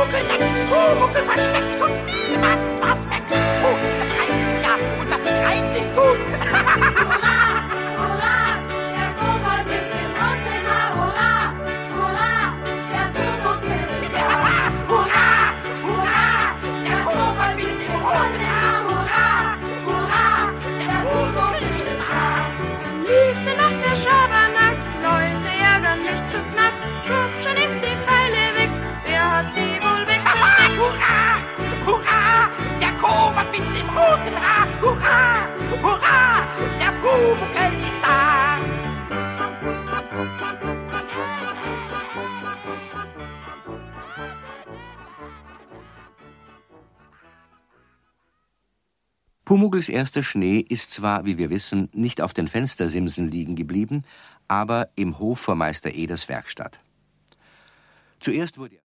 Pumuckl neckt, Pumuckl versteckt und niemand was weckt. Oh, das reimt sich ja und was sich reimt ist gut. Hurra, hurra, der Kobold mit dem roten Haar. Hurra, hurra, der Pumuckl ist da. Hurra, hurra, der Kobold mit dem roten Haar. Hurra, hurra, der Pumuckl ist da. Am liebsten macht der Schabernack, Leute ärgern mich zu knapp. Schwupp, schon ist die Pfeile weg, wer hat die wohl wegversteckt? Hurra, hurra, der Kobold mit dem roten Haar. Hurra, hurra, der Pumuckl ist da. Pumuckls erster Schnee ist zwar, wie wir wissen, nicht auf den Fenstersimsen liegen geblieben, aber im Hof vor Meister Eders Werkstatt. Zuerst wurde